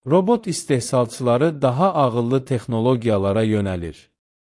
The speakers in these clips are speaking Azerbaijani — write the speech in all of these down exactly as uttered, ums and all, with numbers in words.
Robot istehsalçıları daha ağıllı texnologiyalara yönelir.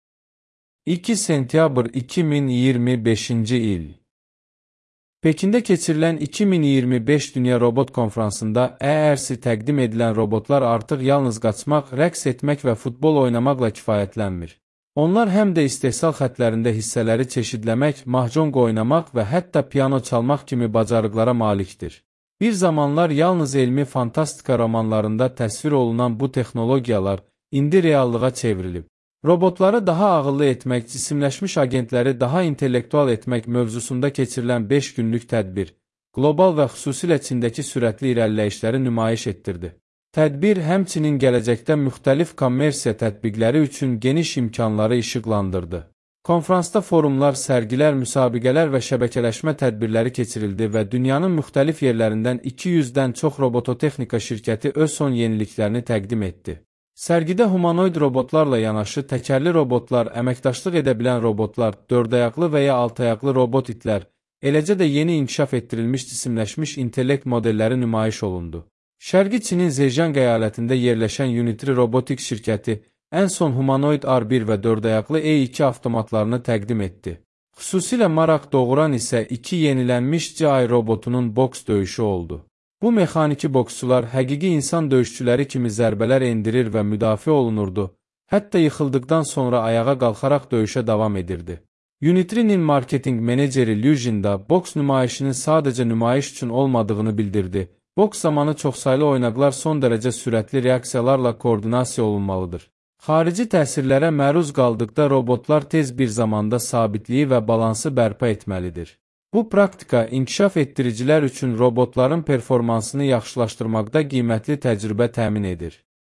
iki sentyabr iki min iyirmi beşinci il Pekində keçirilən iki min iyirmi beş Dünya Robot Konfransında E R C təqdim edilən robotlar artıq yalnız qaçmaq, rəqs etmək və futbol oynamaqla kifayətlənmir. Onlar həm də istehsal xətlərində hissələri çeşidləmək, mahjong oynamaq və hətta piano çalmaq kimi bacarıqlara malikdir. Bir zamanlar yalnız elmi fantastika romanlarında təsvir olunan bu texnologiyalar indi reallığa çevrilib. Robotları daha ağıllı etmək, cisimləşmiş agentləri daha intellektual etmək mövzusunda keçirilən beş günlük tədbir, qlobal və xüsusilə Çindəki sürətli irəliləyişləri nümayiş etdirdi. Tədbir həmçinin gələcəkdə müxtəlif kommersiya tətbiqləri üçün geniş imkanları işıqlandırdı. Konfransda forumlar, sərgilər, müsabiqələr və şəbəkələşmə tədbirləri keçirildi və dünyanın müxtəlif yerlərindən iki yüzdən çox robototexnika şirkəti öz son yeniliklərini təqdim etdi. Sərgidə humanoid robotlarla yanaşı təkərli robotlar, əməkdaşlıq edə bilən robotlar, dördayaqlı və ya altayaqlı robot itlər, eləcə də yeni inkişaf etdirilmiş cisimləşmiş intellekt modelləri nümayiş olundu. Şərqi Çinin Zhejiang əyalətində yerləşən Unitri Robotics şirkəti ən son humanoid R bir və dördayaqlı E iki avtomatlarını təqdim etdi. Xüsusilə maraq doğuran isə iki yenilənmiş G I robotunun boks döyüşü oldu. Bu mexaniki boksçular həqiqi insan döyüşçüləri kimi zərbələr endirir və müdafiə olunurdu, hətta yıxıldıqdan sonra ayağa qalxaraq döyüşə davam edirdi. Unitri'nin marketing meneceri Liu Jin da boks nümayişinin sadəcə nümayiş üçün olmadığını bildirdi. Boks zamanı çoxsaylı oynaqlar son dərəcə sürətli reaksiyalarla koordinasiya olunmalıdır. Xarici təsirlərə məruz qaldıqda robotlar tez bir zamanda sabitliyi və balansı bərpa etməlidir. Bu praktika inkişaf etdiricilər üçün robotların performansını yaxşılaşdırmaqda qiymətli təcrübə təmin edir.